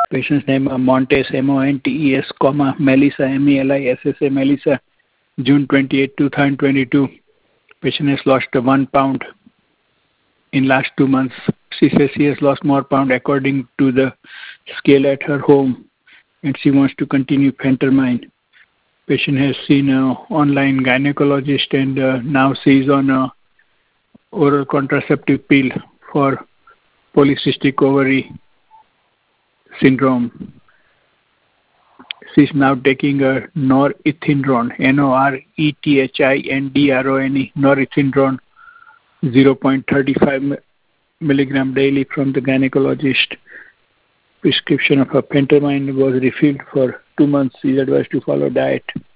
Patient's name Montes, Montes, Melissa, Melissa, Melissa, June 28, 2022. Patient has lost 1 pound in last 2 months. She says she has lost more pound according to the scale at her home, and she wants to continue phentermine. Patient has seen an online gynecologist, and now she is on a oral contraceptive pill for polycystic ovary syndrome. She's now taking a norethindrone, Norethindrone, norethindrone 0.35 milligram daily from the gynecologist. Prescription of a phentermine was refilled for 2 months. She is advised to follow diet.